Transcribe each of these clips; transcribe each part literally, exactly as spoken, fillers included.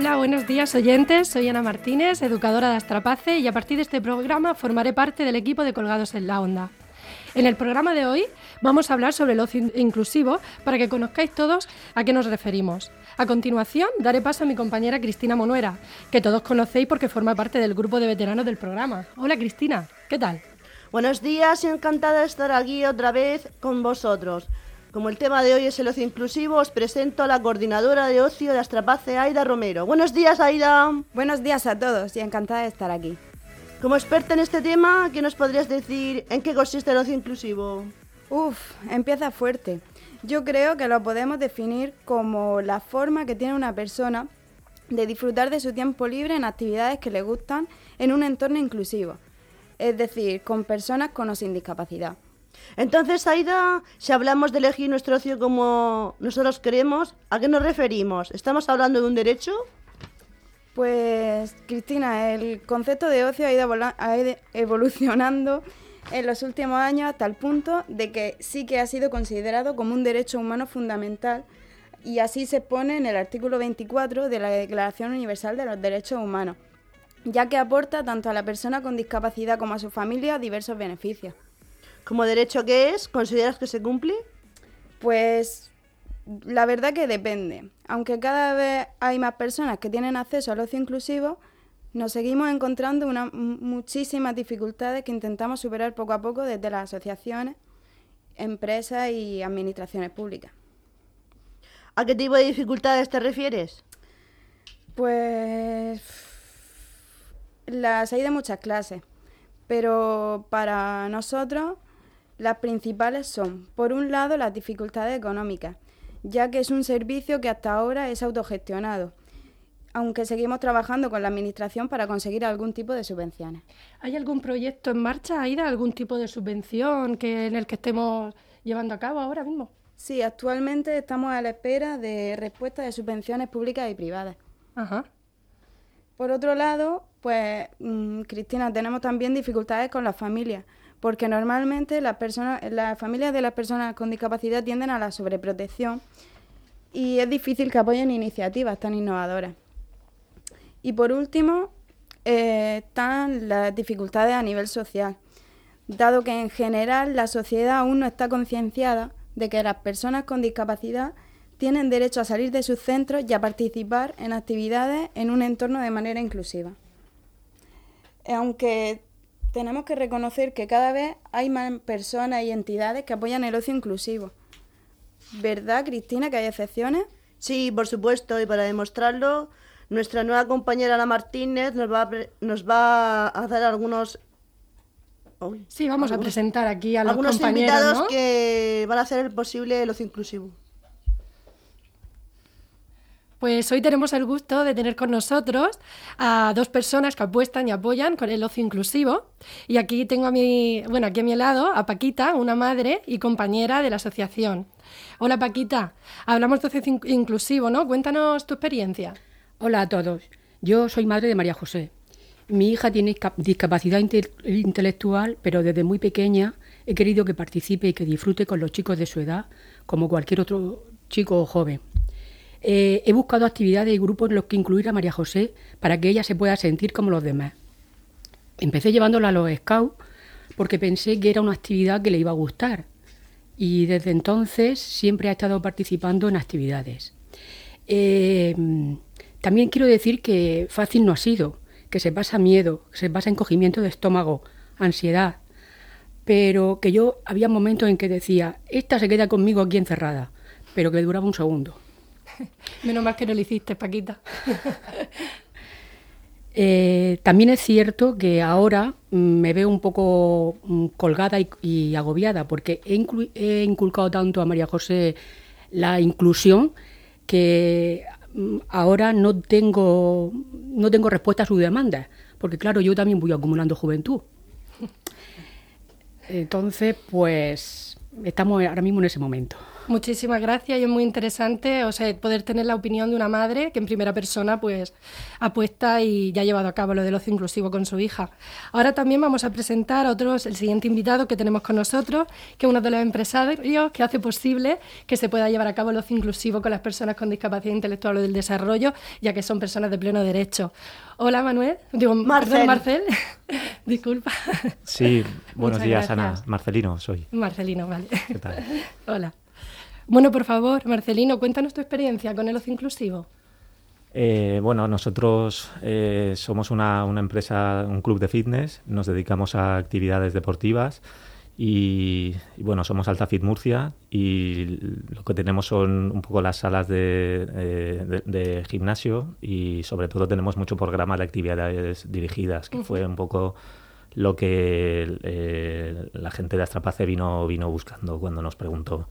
Hola, buenos días oyentes, soy Ana Martínez, educadora de Astrapace, y a partir de este programa formaré parte del equipo de Colgados en la Onda. En el programa de hoy vamos a hablar sobre el ocio inclusivo para que conozcáis todos a qué nos referimos. A continuación daré paso a mi compañera Cristina Monuera, que todos conocéis porque forma parte del grupo de veteranos del programa. Hola Cristina, ¿qué tal? Buenos días y encantada de estar aquí otra vez con vosotros. Como el tema de hoy es el ocio inclusivo, os presento a la coordinadora de ocio de Astrapace, Aida Romero. Buenos días, Aida. Buenos días a todos y encantada de estar aquí. Como experta en este tema, ¿qué nos podrías decir en qué consiste el ocio inclusivo? Uf, empieza fuerte. Yo creo que lo podemos definir como la forma que tiene una persona de disfrutar de su tiempo libre en actividades que le gustan en un entorno inclusivo, es decir, con personas con o sin discapacidad. Entonces, Aida, si hablamos de elegir nuestro ocio como nosotros queremos, ¿a qué nos referimos? ¿Estamos hablando de un derecho? Pues, Cristina, el concepto de ocio ha ido, vola- ha ido evolucionando en los últimos años hasta el punto de que sí que ha sido considerado como un derecho humano fundamental, y así se pone en el artículo veinticuatro de la Declaración Universal de los Derechos Humanos, ya que aporta tanto a la persona con discapacidad como a su familia diversos beneficios. ¿Como derecho que es? ¿Consideras que se cumple? Pues la verdad que depende. Aunque cada vez hay más personas que tienen acceso al ocio inclusivo, nos seguimos encontrando una, m- muchísimas dificultades que intentamos superar poco a poco desde las asociaciones, empresas y administraciones públicas. ¿A qué tipo de dificultades te refieres? Pues las hay de muchas clases, pero para nosotros las principales son, por un lado, las dificultades económicas, ya que es un servicio que hasta ahora es autogestionado, aunque seguimos trabajando con la administración para conseguir algún tipo de subvenciones. ¿Hay algún proyecto en marcha, Aida? ¿Algún tipo de subvención que, en el que estemos llevando a cabo ahora mismo? Sí, actualmente estamos a la espera de respuesta de subvenciones públicas y privadas. Ajá. Por otro lado, pues, mmm, Cristina, tenemos también dificultades con las familias, porque normalmente las personas, las familias de las personas con discapacidad tienden a la sobreprotección y es difícil que apoyen iniciativas tan innovadoras. Y por último, eh, están las dificultades a nivel social, dado que en general la sociedad aún no está concienciada de que las personas con discapacidad tienen derecho a salir de sus centros y a participar en actividades en un entorno de manera inclusiva. Aunque tenemos que reconocer que cada vez hay más personas y entidades que apoyan el ocio inclusivo. ¿Verdad, Cristina, que hay excepciones? Sí, por supuesto, y para demostrarlo, nuestra nueva compañera Ana Martínez nos va a, pre- nos va a dar algunos... Uy, Sí, vamos algunos- a presentar aquí a los algunos compañeros, invitados ¿no? que van a hacer el posible el ocio inclusivo. Pues hoy tenemos el gusto de tener con nosotros a dos personas que apuestan y apoyan con el ocio inclusivo. Y aquí tengo a mi, bueno, aquí a mi lado a Paquita, una madre y compañera de la asociación. Hola Paquita, hablamos de ocio in- inclusivo, ¿no? Cuéntanos tu experiencia. Hola a todos, yo soy madre de María José. Mi hija tiene ca- discapacidad inte- intelectual, pero desde muy pequeña he querido que participe y que disfrute con los chicos de su edad, como cualquier otro chico o joven. Eh, he buscado actividades y grupos en los que incluir a María José para que ella se pueda sentir como los demás. Empecé llevándola a los Scouts porque pensé que era una actividad que le iba a gustar, y desde entonces siempre ha estado participando en actividades. Eh, también quiero decir que fácil no ha sido, que se pasa miedo, que se pasa encogimiento de estómago, ansiedad, pero que yo había momentos en que decía, esta se queda conmigo aquí encerrada, pero que duraba un segundo. Menos mal que no lo hiciste, Paquita. Eh, también es cierto que ahora mm, me veo un poco mm, colgada y, y agobiada porque he, inclu- he inculcado tanto a María José la inclusión que mm, ahora no tengo, no tengo respuesta a sus demandas, porque claro, yo también voy acumulando juventud. Entonces, pues estamos ahora mismo en ese momento. Muchísimas gracias y es muy interesante, o sea, poder tener la opinión de una madre que en primera persona pues apuesta y ya ha llevado a cabo lo del ocio inclusivo con su hija. Ahora también vamos a presentar a otros, el siguiente invitado que tenemos con nosotros, que es uno de los empresarios que hace posible que se pueda llevar a cabo el ocio inclusivo con las personas con discapacidad intelectual o del desarrollo, ya que son personas de pleno derecho. Hola Manuel, digo, Marcel. perdón, Marcel, disculpa. Sí, buenos Muchas días, gracias. Ana. Marcelino soy. Marcelino, vale. ¿Qué tal? Hola. Bueno, por favor, Marcelino, cuéntanos tu experiencia con el ocio inclusivo. Eh, bueno, nosotros eh, somos una, una empresa, un club de fitness, nos dedicamos a actividades deportivas y, y bueno, somos AltaFit Murcia y lo que tenemos son un poco las salas de, eh, de, de gimnasio y sobre todo tenemos mucho programa de actividades dirigidas, que uh-huh. fue un poco lo que eh, la gente de Astrapace vino, vino buscando cuando nos preguntó.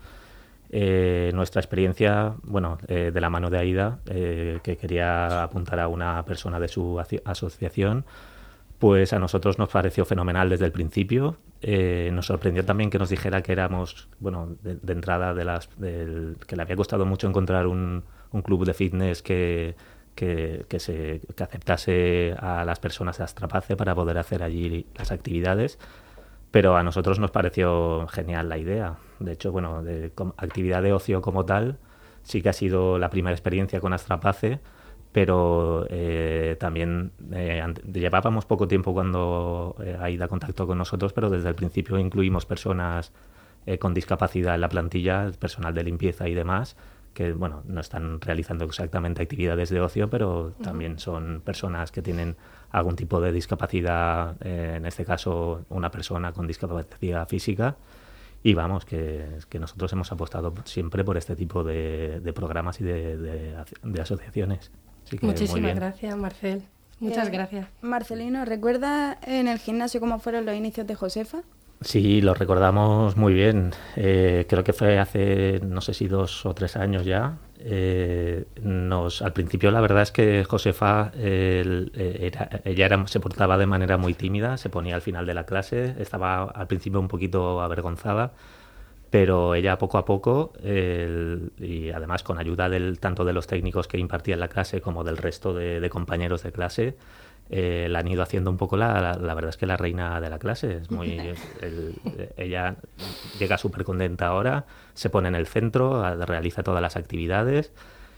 Eh, nuestra experiencia, bueno, eh, de la mano de Aida, eh, que quería apuntar a una persona de su asociación, pues a nosotros nos pareció fenomenal desde el principio. Eh, nos sorprendió también que nos dijera que éramos, bueno, de, de entrada, de las, del, que le había costado mucho encontrar un, un club de fitness que, que, que, se, que aceptase a las personas de Astrapace para poder hacer allí las actividades. Pero a nosotros nos pareció genial la idea. De hecho, bueno, de com- actividad de ocio como tal, sí que ha sido la primera experiencia con Astrapace, pero eh, también eh, ante- llevábamos poco tiempo cuando eh, Aida contactó con nosotros, pero desde el principio incluimos personas eh, con discapacidad en la plantilla, personal de limpieza y demás, que bueno, no están realizando exactamente actividades de ocio, pero uh-huh. también son personas que tienen algún tipo de discapacidad, eh, en este caso una persona con discapacidad física, y vamos, que, que nosotros hemos apostado siempre por este tipo de, de programas y de, de, de asociaciones. Así que muchísimas gracias, Marcel. Muchas eh, gracias. Marcelino, ¿recuerdas en el gimnasio cómo fueron los inicios de Josefa? Sí, lo recordamos muy bien. Eh, creo que fue hace, no sé si dos o tres años ya. Eh, nos, al principio la verdad es que Josefa, eh, era, ella era, se portaba de manera muy tímida, se ponía al final de la clase, estaba al principio un poquito avergonzada, pero ella poco a poco, eh, y además con ayuda del, tanto de los técnicos que impartían la clase como del resto de, de compañeros de clase, Eh, la han ido haciendo un poco la, la, la verdad es que la reina de la clase. Es muy, el, ella llega súper contenta ahora, se pone en el centro, realiza todas las actividades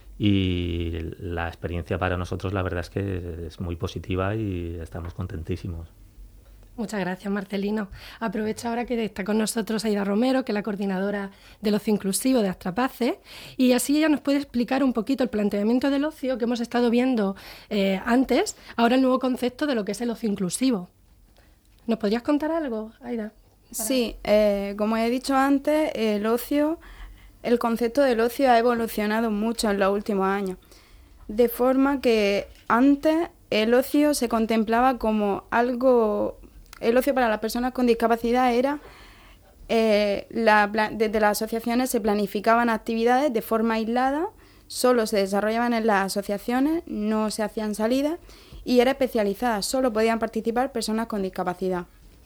y la experiencia para nosotros la verdad es que es muy positiva y estamos contentísimos. Muchas gracias, Marcelino. Aprovecho ahora que está con nosotros Aida Romero, que es la coordinadora del ocio inclusivo de Astrapace, y así ella nos puede explicar un poquito el planteamiento del ocio que hemos estado viendo eh, antes, ahora el nuevo concepto de lo que es el ocio inclusivo. ¿Nos podrías contar algo, Aida? Para... Sí, eh, como he dicho antes, el ocio, el concepto del ocio ha evolucionado mucho en los últimos años, de forma que antes el ocio se contemplaba como algo... El ocio para las personas con discapacidad era, eh, la, desde las asociaciones se planificaban actividades de forma aislada, solo se desarrollaban en las asociaciones, no se hacían salidas y era especializada, solo podían participar personas con discapacidad.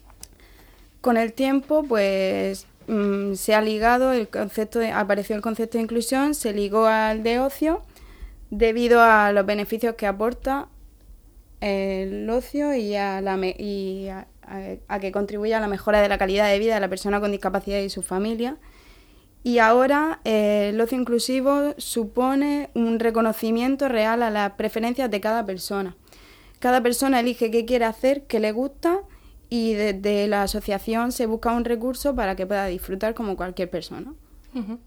Con el tiempo, pues mmm, se ha ligado, el concepto de, apareció el concepto de inclusión, se ligó al de ocio debido a los beneficios que aporta el ocio y a la me- y a, a, a que contribuye a la mejora de la calidad de vida de la persona con discapacidad y su familia. Y ahora eh, el ocio inclusivo supone un reconocimiento real a las preferencias de cada persona. Cada persona elige qué quiere hacer, qué le gusta, y desde la asociación se busca un recurso para que pueda disfrutar como cualquier persona. Uh-huh.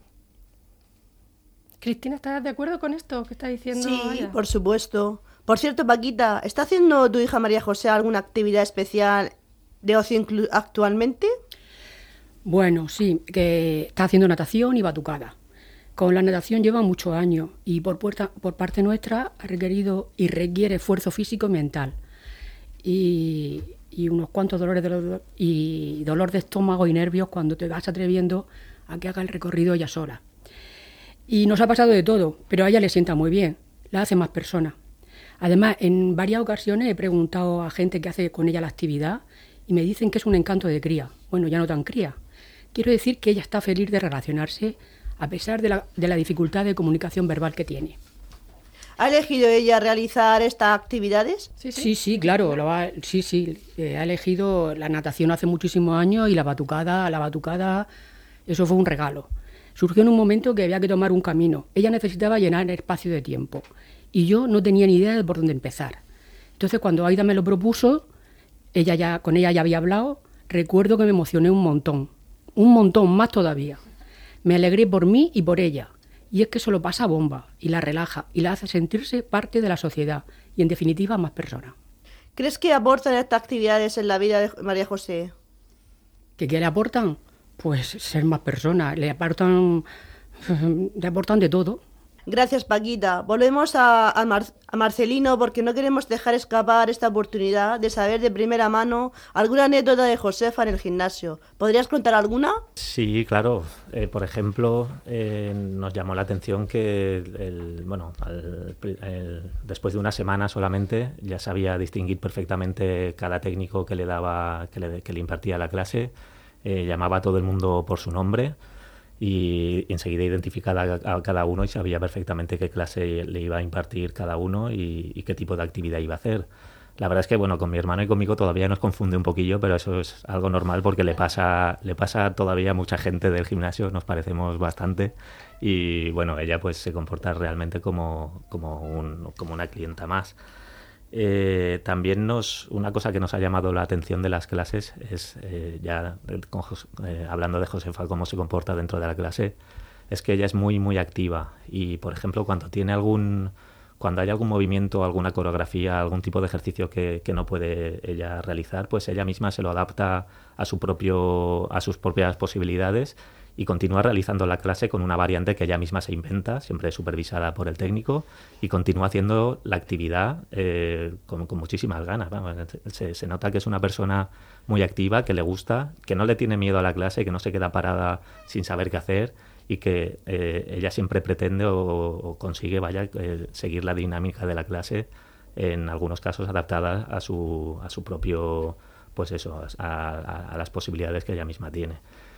Cristina, ¿estás de acuerdo con esto que está diciendo Sí, Aida? por supuesto. Por cierto, Paquita, ¿está haciendo tu hija María José alguna actividad especial de ocio inclu- actualmente? Bueno, sí, que está haciendo natación y batucada. Con la natación lleva muchos años y por, puerta, por parte nuestra ha requerido y requiere esfuerzo físico y mental. Y, y unos cuantos dolores de los, y dolor de estómago y nervios cuando te vas atreviendo a que haga el recorrido ella sola. Y nos ha pasado de todo, pero a ella le sienta muy bien, la hace más persona. Además, en varias ocasiones he preguntado a gente que hace con ella la actividad y me dicen que es un encanto de cría. Bueno, ya no tan cría. Quiero decir que ella está feliz de relacionarse, a pesar de la, de la dificultad de comunicación verbal que tiene. ¿Ha elegido ella realizar estas actividades? Sí, sí, sí, sí claro, lo ha, sí, sí, eh, ha elegido la natación hace muchísimos años y la batucada, la batucada, eso fue un regalo. Surgió en un momento que había que tomar un camino. Ella necesitaba llenar el espacio de tiempo y yo no tenía ni idea de por dónde empezar. Entonces, cuando Aida me lo propuso, ella ya, con ella ya había hablado, recuerdo que me emocioné un montón, un montón más todavía. Me alegré por mí y por ella. Y es que eso lo pasa bomba y la relaja y la hace sentirse parte de la sociedad y, en definitiva, más persona. ¿Crees que aportan estas actividades en la vida de María José? ¿Qué, qué le aportan? Pues ser más persona. Le aportan, le aportan de todo. Gracias, Paquita. Volvemos a, a, Mar, a Marcelino porque no queremos dejar escapar esta oportunidad de saber de primera mano alguna anécdota de Josefa en el gimnasio. ¿Podrías contar alguna? Sí, claro. Eh, por ejemplo, eh, nos llamó la atención que el, bueno, el, el, después de una semana solamente ya sabía distinguir perfectamente cada técnico que le daba, que le, que le impartía la clase. Eh, llamaba a todo el mundo por su nombre. Y enseguida identificaba a cada uno y sabía perfectamente qué clase le iba a impartir cada uno y, y qué tipo de actividad iba a hacer. La verdad es que bueno, con mi hermano y conmigo todavía nos confunde un poquillo, pero eso es algo normal porque le pasa, le pasa todavía a mucha gente del gimnasio, nos parecemos bastante y bueno, ella pues se comporta realmente como, como, un, como una clienta más. Eh, también nos una cosa que nos ha llamado la atención de las clases es, eh, ya con, eh, hablando de Josefa, cómo se comporta dentro de la clase, es que ella es muy muy activa y, por ejemplo, cuando tiene algún cuando hay algún movimiento, alguna coreografía, algún tipo de ejercicio que, que no puede ella realizar, pues ella misma se lo adapta a su propio a sus propias posibilidades y continúa realizando la clase con una variante que ella misma se inventa, siempre supervisada por el técnico, y continúa haciendo la actividad eh, con, con muchísimas ganas. Vamos, se, se nota que es una persona muy activa, que le gusta, que no le tiene miedo a la clase, que no se queda parada sin saber qué hacer y que eh, ella siempre pretende o, o consigue vaya, eh, seguir la dinámica de la clase, en algunos casos adaptada a su, a su propio, pues eso, a, a, a las posibilidades que ella misma tiene.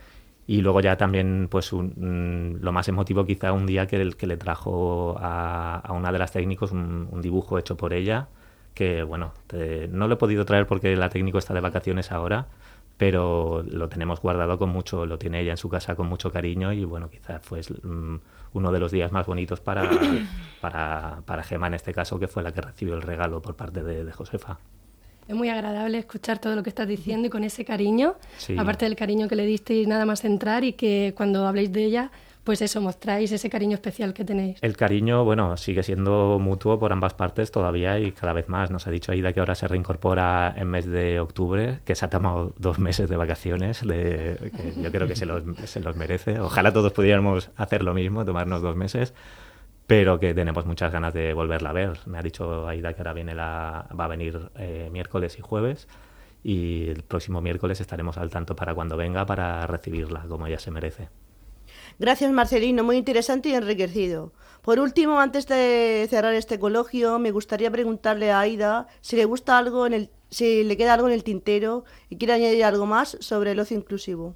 Y luego ya también, pues un, lo más emotivo quizá un día que, el, que le trajo a, a una de las técnicos un, un dibujo hecho por ella, que bueno, te, no lo he podido traer porque la técnico está de vacaciones ahora, pero lo tenemos guardado con mucho, lo tiene ella en su casa con mucho cariño y bueno, quizá fue um, uno de los días más bonitos para, para, para Gemma en este caso, que fue la que recibió el regalo por parte de, de Josefa. Es muy agradable escuchar todo lo que estás diciendo y con ese cariño, sí. Aparte del cariño que le disteis nada más entrar y que cuando habléis de ella, pues eso, mostráis ese cariño especial que tenéis. El cariño, bueno, sigue siendo mutuo por ambas partes todavía y cada vez más. Nos ha dicho Aida que ahora se reincorpora en mes de octubre, que se ha tomado dos meses de vacaciones, de, que yo creo que se los, se los merece. Ojalá todos pudiéramos hacer lo mismo, tomarnos dos meses. Pero que tenemos muchas ganas de volverla a ver. Me ha dicho Aida que ahora viene la, va a venir eh, miércoles y jueves y el próximo miércoles estaremos al tanto para cuando venga para recibirla como ella se merece. Gracias, Marcelino, muy interesante y enriquecido. Por último, antes de cerrar este coloquio, me gustaría preguntarle a Aida si le gusta algo en el, si le queda algo en el tintero y quiere añadir algo más sobre el ocio inclusivo.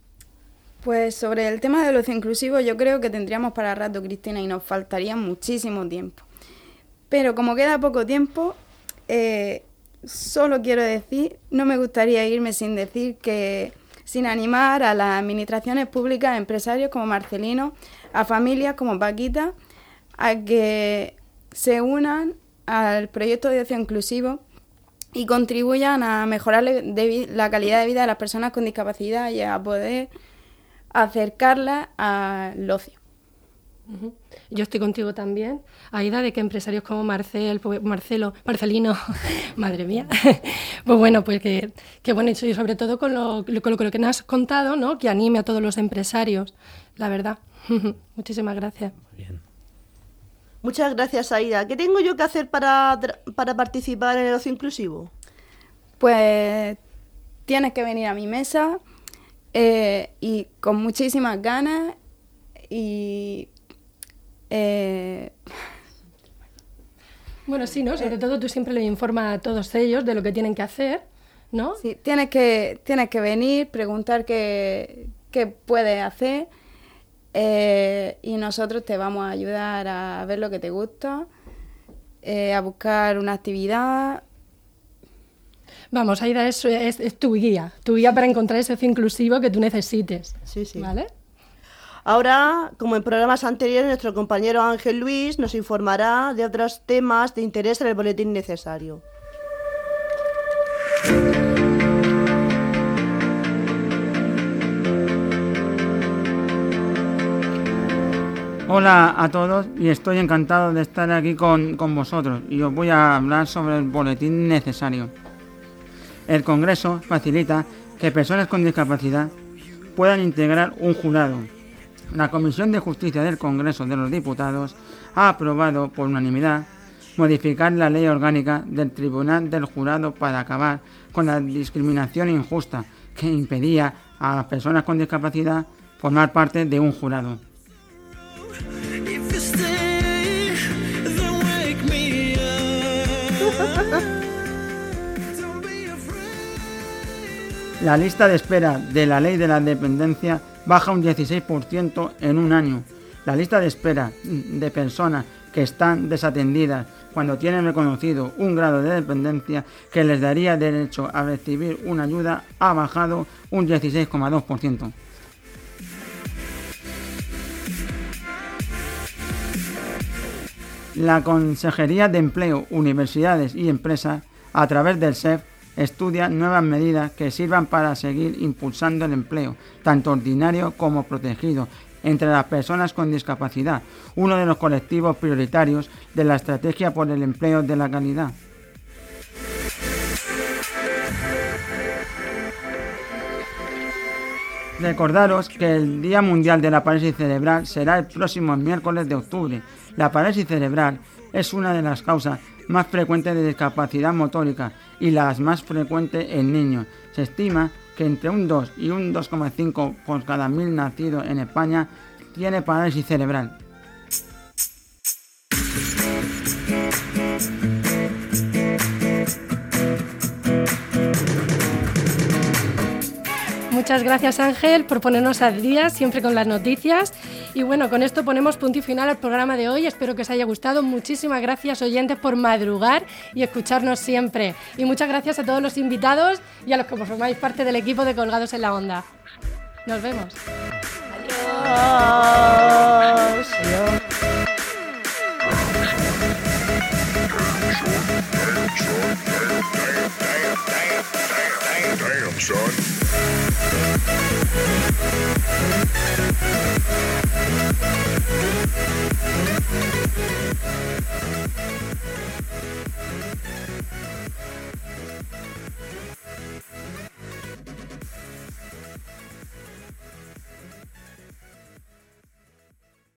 Pues sobre el tema del ocio inclusivo yo creo que tendríamos para rato, Cristina, y nos faltaría muchísimo tiempo. Pero como queda poco tiempo, eh, solo quiero decir, no me gustaría irme sin decir que, sin animar a las administraciones públicas, a empresarios como Marcelino, a familias como Paquita, a que se unan al proyecto de ocio inclusivo y contribuyan a mejorar la calidad de vida de las personas con discapacidad y a poder acercarla al ocio. Uh-huh. Yo estoy contigo también, Aida, de que empresarios como Marcel, Marcelo, Marcelino, madre mía, pues bueno, pues que, que bueno, y sobre todo con lo, con lo que nos has contado, ¿no? Que anime a todos los empresarios, la verdad. Muchísimas gracias. Muy bien. Muchas gracias, Aida. ¿Qué tengo yo que hacer para, para participar en el ocio inclusivo? Pues tienes que venir a mi mesa eh, y con muchísimas ganas y... Eh... Bueno, sí, ¿no? Sobre todo tú siempre le informas a todos ellos de lo que tienen que hacer, ¿no? Sí, tienes que, tienes que venir, preguntar qué, qué puedes hacer eh, y nosotros te vamos a ayudar a ver lo que te gusta, eh, a buscar una actividad. Vamos, Aida es, es, es tu guía, tu guía para encontrar ese ocio inclusivo que tú necesites. Sí, sí. ¿Vale? Ahora, como en programas anteriores, nuestro compañero Ángel Luis nos informará de otros temas de interés en el boletín necesario. Hola a todos y estoy encantado de estar aquí con, con vosotros y os voy a hablar sobre el boletín necesario. El Congreso facilita que personas con discapacidad puedan integrar un jurado. La Comisión de Justicia del Congreso de los Diputados ha aprobado por unanimidad modificar la ley orgánica del Tribunal del Jurado para acabar con la discriminación injusta que impedía a las personas con discapacidad formar parte de un jurado. La lista de espera de la ley de la dependencia baja un dieciséis por ciento en un año. La lista de espera de personas que están desatendidas cuando tienen reconocido un grado de dependencia que les daría derecho a recibir una ayuda ha bajado un dieciséis coma dos por ciento. La Consejería de Empleo, Universidades y Empresas, a través del S E F, estudia nuevas medidas que sirvan para seguir impulsando el empleo, tanto ordinario como protegido, entre las personas con discapacidad, uno de los colectivos prioritarios de la Estrategia por el Empleo de la Calidad. Recordaros que el Día Mundial de la Parálisis Cerebral será el próximo miércoles de octubre. La parálisis cerebral es una de las causas más frecuentes de discapacidad motórica y las más frecuentes en niños. Se estima que entre un dos y un dos coma cinco por cada mil nacidos en España tiene parálisis cerebral. Muchas gracias, Ángel, por ponernos al día siempre con las noticias. Y bueno, con esto ponemos punto y final al programa de hoy. Espero que os haya gustado. Muchísimas gracias, oyentes, por madrugar y escucharnos siempre. Y muchas gracias a todos los invitados y a los que formáis parte del equipo de Colgados en la Onda. Nos vemos. Adiós. Adiós. Damn, son.